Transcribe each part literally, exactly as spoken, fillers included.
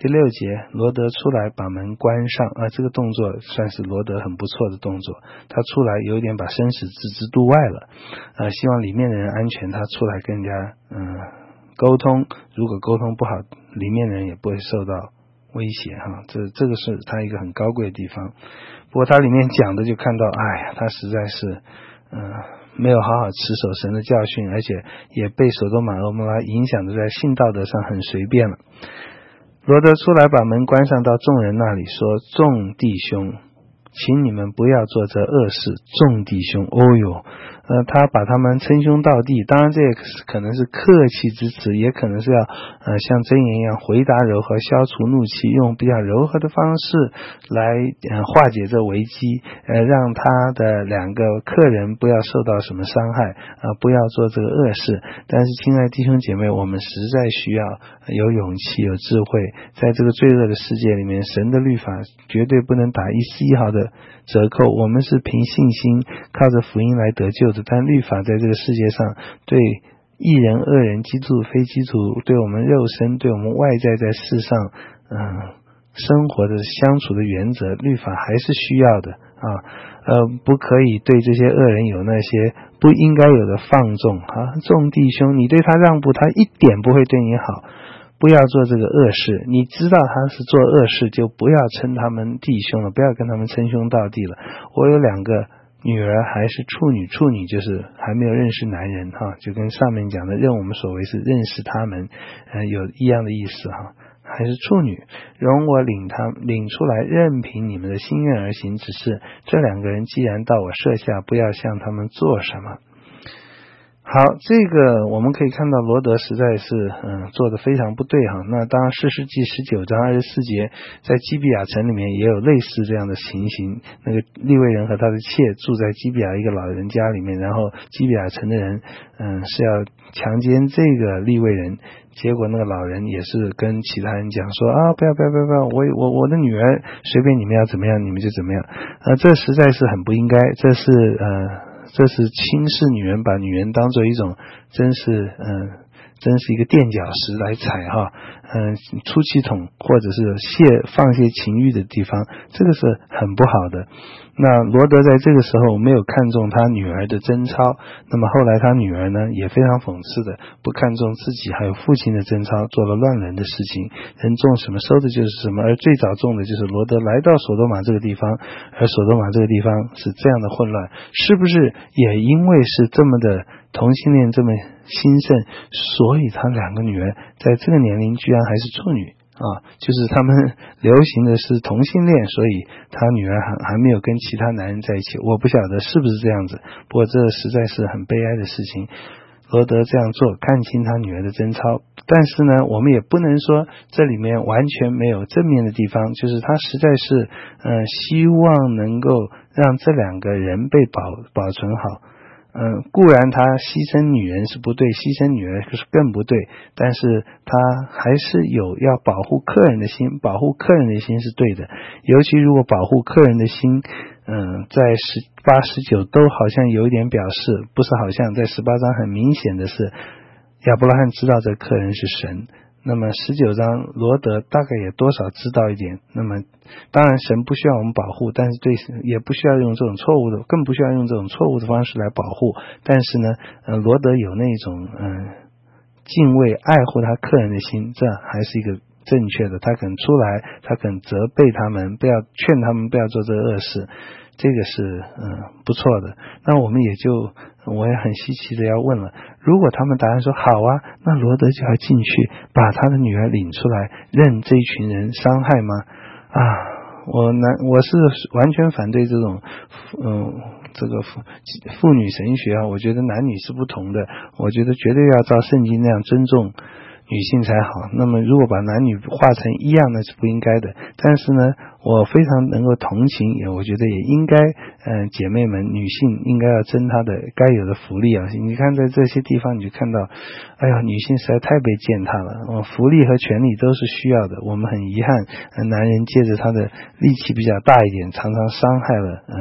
第六节，罗德出来把门关上啊，这个动作算是罗德很不错的动作，他出来有点把生死置之度外了，呃，希望里面的人安全，他出来跟人家嗯沟通，如果沟通不好，里面的人也不会受到威胁哈，这这个是他一个很高贵的地方。不过他里面讲的就看到，哎呀，他实在是嗯、呃、没有好好持守神的教训，而且也被所多玛蛾摩拉影响的在性道德上很随便了。罗德出来把门关上，到众人那里说：众弟兄，请你们不要做这恶事。众弟兄，哦哟，呃，他把他们称兄道弟，当然这也可能是客气之词，也可能是要呃像箴言一样回答柔和，消除怒气，用比较柔和的方式来呃化解这危机，呃让他的两个客人不要受到什么伤害，呃不要做这个恶事。但是亲爱的弟兄姐妹，我们实在需要有勇气，有智慧，在这个罪恶的世界里面，神的律法绝对不能打一丝一毫的折扣，我们是凭信心靠着福音来得救的，但律法在这个世界上对义人恶人基督非基督，对我们肉身，对我们外在在世上嗯、呃、生活的相处的原则，律法还是需要的啊，呃不可以对这些恶人有那些不应该有的放纵啊。众弟兄，你对他让步，他一点不会对你好，不要做这个恶事，你知道他是做恶事，就不要称他们弟兄了，不要跟他们称兄道弟了。我有两个女儿还是处女，处女就是还没有认识男人哈，就跟上面讲的认我们所谓是认识他们呃有一样的意思哈，还是处女，容我领他领出来，任凭你们的心愿而行，只是这两个人既然到我舍下，不要向他们做什么。好，这个我们可以看到罗德实在是嗯做得非常不对哈。那当然士师记十九章二十四节，在基比亚城里面也有类似这样的情形，那个利未人和他的妾住在基比亚一个老人家里面，然后基比亚城的人嗯是要强奸这个利未人，结果那个老人也是跟其他人讲说啊不要不要不要不要，我我我的女儿随便你们要怎么样你们就怎么样，呃这实在是很不应该，这是呃这是轻视女人，把女人当做一种真是嗯真是一个垫脚石来踩哈，嗯出气筒或者是泄放些情欲的地方，这个是很不好的。那罗德在这个时候没有看中他女儿的贞操，那么后来他女儿呢也非常讽刺的不看重自己还有父亲的贞操，做了乱伦的事情，人种什么收的就是什么，而最早种的就是罗德来到所多玛这个地方，而所多玛这个地方是这样的混乱，是不是也因为是这么的同性恋这么兴盛，所以他两个女儿在这个年龄居然还是处女啊，就是他们流行的是同性恋，所以他女儿还还没有跟其他男人在一起，我不晓得是不是这样子，不过这实在是很悲哀的事情。罗德这样做，看清他女儿的贞操，但是呢我们也不能说这里面完全没有正面的地方，就是他实在是呃希望能够让这两个人被保保存好。嗯，固然他牺牲女人是不对，牺牲女儿是更不对，但是他还是有要保护客人的心，保护客人的心是对的，尤其如果保护客人的心嗯，在十八十九都好像有一点表示，不是好像在十八章很明显的是亚伯拉罕知道这客人是神，那么十九章罗德大概也多少知道一点，那么当然神不需要我们保护，但是对也不需要用这种错误的，更不需要用这种错误的方式来保护，但是呢呃，罗德有那种嗯敬畏爱护他客人的心，这还是一个正确的，他肯出来，他肯责备他们，不要劝他们不要做这恶事，这个是嗯不错的。那我们也就我也很稀奇的要问了，如果他们答案说好啊，那罗德就要进去把他的女儿领出来，任这一群人伤害吗？啊，我难我是完全反对这种嗯这个妇妇女神学啊，我觉得男女是不同的，我觉得绝对要照圣经那样尊重女性才好，那么如果把男女画成一样那是不应该的，但是呢我非常能够同情，也我觉得也应该呃，姐妹们女性应该要争她的该有的福利啊！你看在这些地方你就看到哎呀女性实在太被践踏了、哦、福利和权利都是需要的，我们很遗憾、呃、男人借着他的力气比较大一点，常常伤害了呃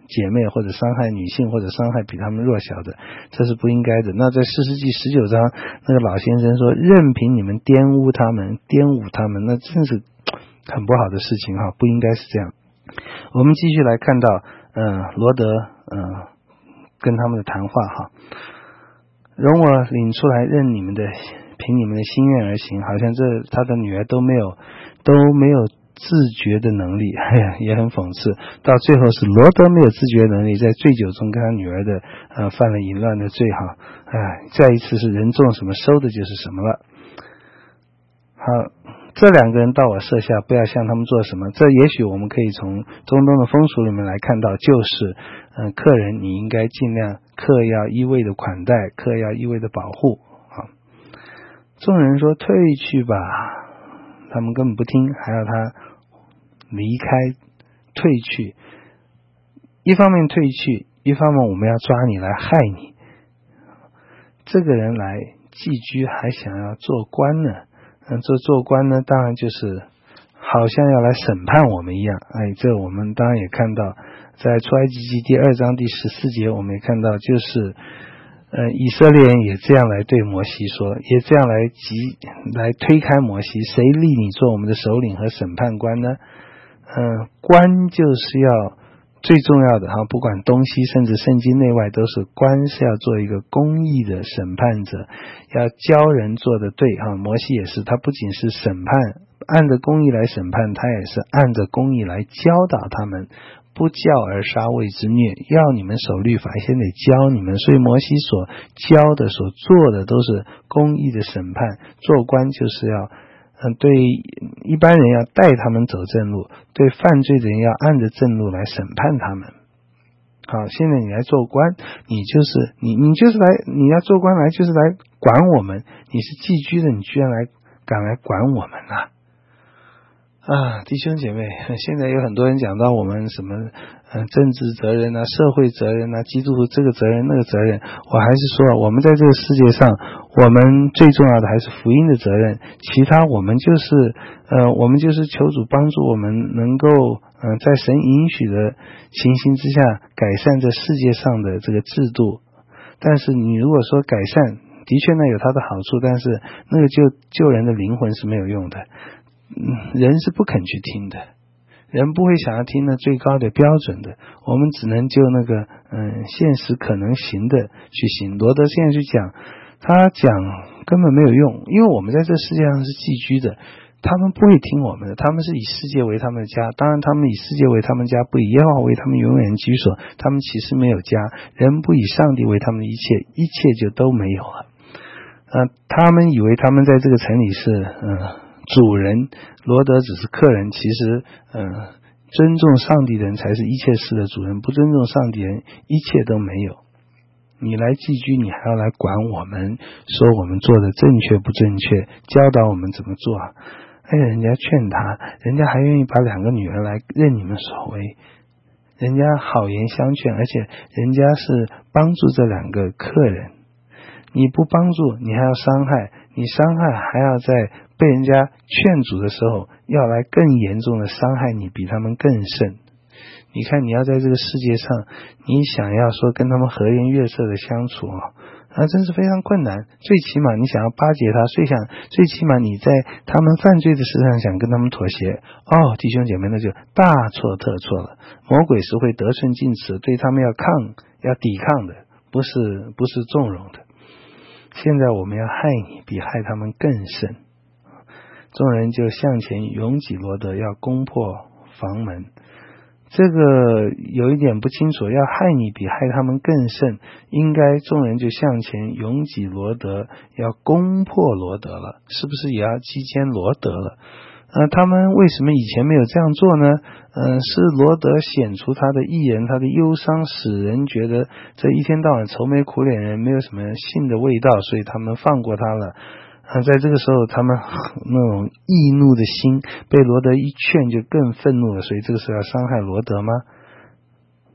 姐妹，或者伤害女性，或者伤害比他们弱小的，这是不应该的。那在四世纪十九章，那个老先生说，任凭你们玷污他们，玷污他们，那真是很不好的事情哈，不应该是这样。我们继续来看到，嗯、呃，罗德，嗯、呃，跟他们的谈话哈，容我领出来，任你们的，凭你们的心愿而行，好像这他的女儿都没有，都没有自觉的能力，哎呀，也很讽刺。到最后是罗德没有自觉能力，在醉酒中跟他女儿的，呃，犯了淫乱的罪哈，哎，再一次是人种什么收的就是什么了。好。这两个人到我舍下，不要向他们做什么。这也许我们可以从中东的风俗里面来看到，就是，嗯、呃，客人你应该尽量客要一味的款待，客要一味的保护。啊，众人说退去吧，他们根本不听，还要他离开，退去。一方面退去，一方面我们要抓你来害你。这个人来寄居，还想要做官呢。嗯，这做官呢，当然就是好像要来审判我们一样。哎，这我们当然也看到，在出埃及记第二章第十四节，我们也看到，就是呃，以色列人也这样来对摩西说，也这样来急来推开摩西，谁立你做我们的首领和审判官呢？嗯、呃，官就是要最重要的哈，不管东西甚至圣经内外，都是官是要做一个公义的审判者，要教人做的对哈。摩西也是，他不仅是审判，按着公义来审判，他也是按着公义来教导他们，不教而杀谓之虐，要你们守律法，先得教你们。所以摩西所教的、所做的都是公义的审判，做官就是要嗯，对一般人要带他们走正路，对犯罪的人要按着正路来审判他们。好，现在你来做官，你就是你你就是来你要做官来就是来管我们，你是寄居的，你居然来敢来管我们啊！啊，弟兄姐妹，现在有很多人讲到我们什么嗯政治责任啊、社会责任啊、基督徒这个责任那个责任，我还是说我们在这个世界上，我们最重要的还是福音的责任，其他我们就是呃我们就是求主帮助我们能够嗯、呃、在神允许的情形之下改善这世界上的这个制度。但是你如果说改善，的确呢有它的好处，但是那个救救人的灵魂是没有用的。嗯，人是不肯去听的，人不会想要听那最高的标准的，我们只能就那个嗯现实可能行的去行。罗德现在去讲，他讲根本没有用，因为我们在这世界上是寄居的，他们不会听我们的，他们是以世界为他们的家，当然他们以世界为他们家，不以耶和华为他们永远居所，他们其实没有家。人不以上帝为他们的一切，一切就都没有了。呃，他们以为他们在这个城里是嗯。呃主人，罗德只是客人，其实嗯、呃，尊重上帝的人才是一切事的主人，不尊重上帝人一切都没有。你来寄居，你还要来管我们，说我们做的正确不正确，教导我们怎么做。哎，人家劝他，人家还愿意把两个女儿来任你们所为，人家好言相劝，而且人家是帮助这两个客人，你不帮助你还要伤害，你伤害还要在被人家劝阻的时候要来更严重的伤害你，比他们更甚。你看你要在这个世界上，你想要说跟他们和颜悦色的相处啊，那真是非常困难。最起码你想要巴结他，最想最起码你在他们犯罪的事上想跟他们妥协，哦，弟兄姐妹，那就大错特错了。魔鬼是会得寸进尺，对他们要抗要抵抗的，不是不是纵容的。现在我们要害你，比害他们更甚。众人就向前拥挤罗德，要攻破房门。这个有一点不清楚，要害你比害他们更甚，应该众人就向前拥挤罗德，要攻破罗德了，是不是也要击歼罗德了？呃，他们为什么以前没有这样做呢？嗯、呃，是罗德显出他的义人，他的忧伤使人觉得这一天到晚愁眉苦脸人没有什么性的味道，所以他们放过他了。啊，在这个时候他们那种易怒的心被罗德一劝就更愤怒了，所以这个时候要伤害罗德吗？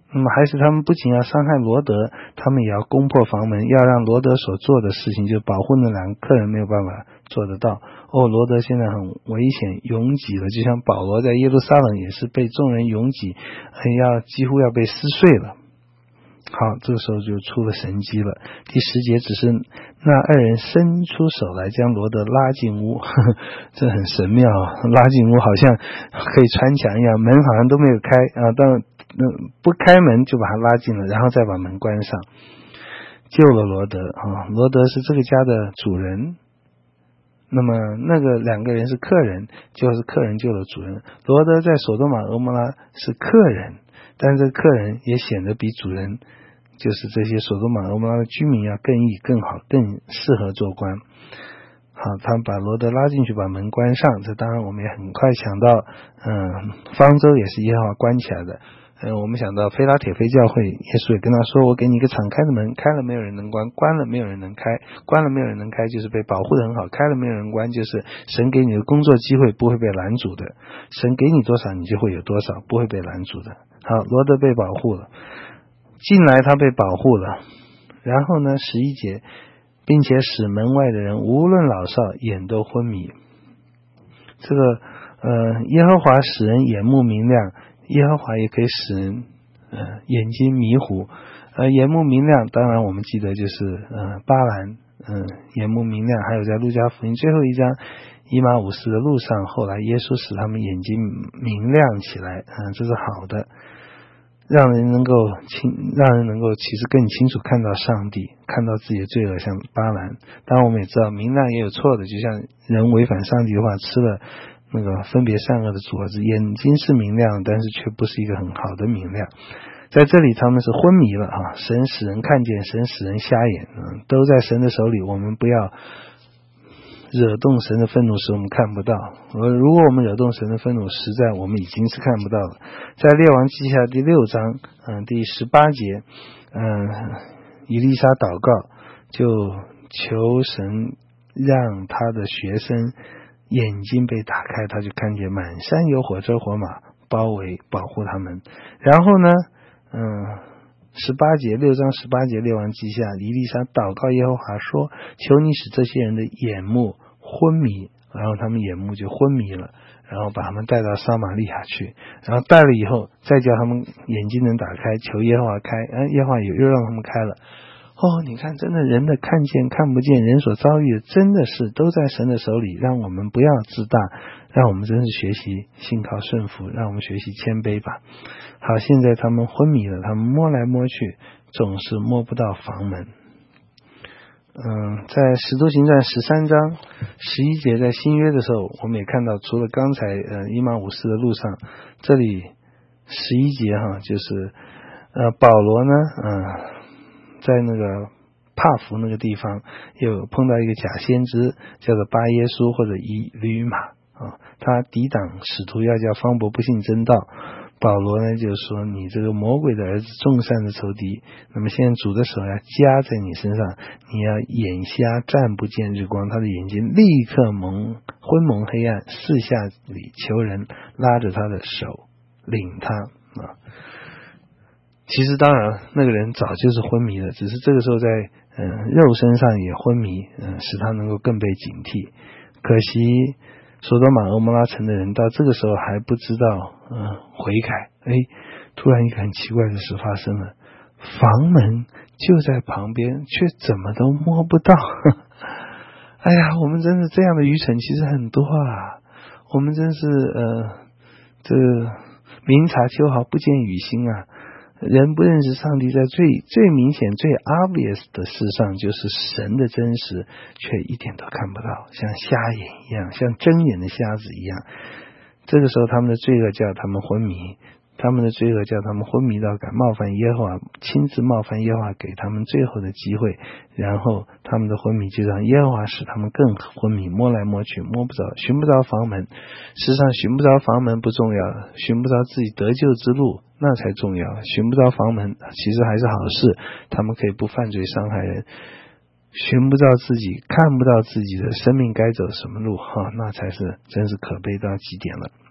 那么还是他们不仅要伤害罗德，他们也要攻破房门，要让罗德所做的事情，就保护那两个客人没有办法做得到。哦，罗德现在很危险，拥挤了，就像保罗在耶路撒冷也是被众人拥挤，要几乎要被撕碎了。好，这个时候就出了神迹了。第十节，只是那二人伸出手来将罗德拉进屋，呵呵，这很神妙，拉进屋好像可以穿墙一样，门好像都没有开啊，但不开门就把他拉进了，然后再把门关上，救了罗德啊。罗德是这个家的主人，那么那个两个人是客人，就是客人救了主人。罗德在索多玛俄摩拉是客人，但这个客人也显得比主人，就是这些索多玛俄摩拉的居民要更义、更好、更适合做官。好，他们把罗德拉进去，把门关上。这当然我们也很快想到，嗯，方舟也是耶和华关起来的。嗯，我们想到菲拉铁非教会，耶稣也跟他说，我给你一个敞开的门，开了没有人能关，关了没有人能开，关了没有人能开就是被保护得很好，开了没有人关就是神给你的工作机会不会被拦阻的，神给你多少你就会有多少，不会被拦阻的。好，罗德被保护了，进来他被保护了，然后呢十一节，并且使门外的人无论老少眼都昏迷。这个呃，耶和华使人眼目明亮，耶和华也可以使人呃眼睛迷糊。呃眼目明亮当然我们记得就是呃巴兰嗯、呃、眼目明亮，还有在路加福音最后一章以马忤斯的路上，后来耶稣使他们眼睛明亮起来，嗯、呃、这是好的，让人能够清让人能够其实更清楚看到上帝，看到自己的罪恶，像巴兰。当然我们也知道明亮也有错的，就像人违反上帝的话，吃了那个分别善恶的果子，眼睛是明亮，但是却不是一个很好的明亮。在这里他们是昏迷了啊！神使人看见，神使人瞎眼，嗯，都在神的手里。我们不要惹动神的愤怒时我们看不到，而如果我们惹动神的愤怒，实在我们已经是看不到了。在列王记下第六章嗯第十八节，嗯以利沙祷告，就求神让他的学生眼睛被打开，他就看见满山有火车火马包围保护他们。然后呢嗯十八节六章十八节列王记下，以利沙祷告耶和华说，求你使这些人的眼目昏迷，然后他们眼目就昏迷了，然后把他们带到撒玛利亚去，然后带了以后再叫他们眼睛能打开，求耶和华开，嗯，耶和华又又让他们开了。哦，你看真的人的看见看不见，人所遭遇的真的是都在神的手里，让我们不要自大，让我们真是学习信靠顺服，让我们学习谦卑吧。好，现在他们昏迷了，他们摸来摸去总是摸不到房门。嗯，在使徒行传十三章十一节，在新约的时候我们也看到，除了刚才呃以马忤斯的路上，这里十一节哈，就是呃保罗呢嗯、呃、在那个帕福那个地方有碰到一个假先知叫做巴耶稣或者以吕马啊，他抵挡使徒要叫方伯不信真道。保罗呢就说，你这个魔鬼的儿子，众善的仇敌，那么现在主的手要加在你身上，你要眼瞎暂不见日光，他的眼睛立刻蒙昏蒙黑暗，四下里求人拉着他的手领他啊。其实当然那个人早就是昏迷了，只是这个时候在嗯肉身上也昏迷，嗯使他能够更被警惕。可惜索多玛俄摩拉城的人到这个时候还不知道嗯悔改，诶突然一个很奇怪的事发生了，房门就在旁边，却怎么都摸不到。哎呀，我们真是这样的愚蠢其实很多啊，我们真是呃这明察秋毫不见雨星啊。人不认识上帝，在最最明显最 obvious 的事上，就是神的真实却一点都看不到，像瞎眼一样，像睁眼的瞎子一样。这个时候他们的罪恶叫他们昏迷，他们的罪恶叫他们昏迷到敢冒犯耶和华，亲自冒犯耶和华给他们最后的机会，然后他们的昏迷就让耶和华使他们更昏迷，摸来摸去摸不着，寻不着房门。事实上寻不着房门不重要，寻不着自己得救之路那才重要。寻不着房门其实还是好事，他们可以不犯罪伤害人。寻不到自己，看不到自己的生命该走什么路哈，那才是真是可悲到极点了。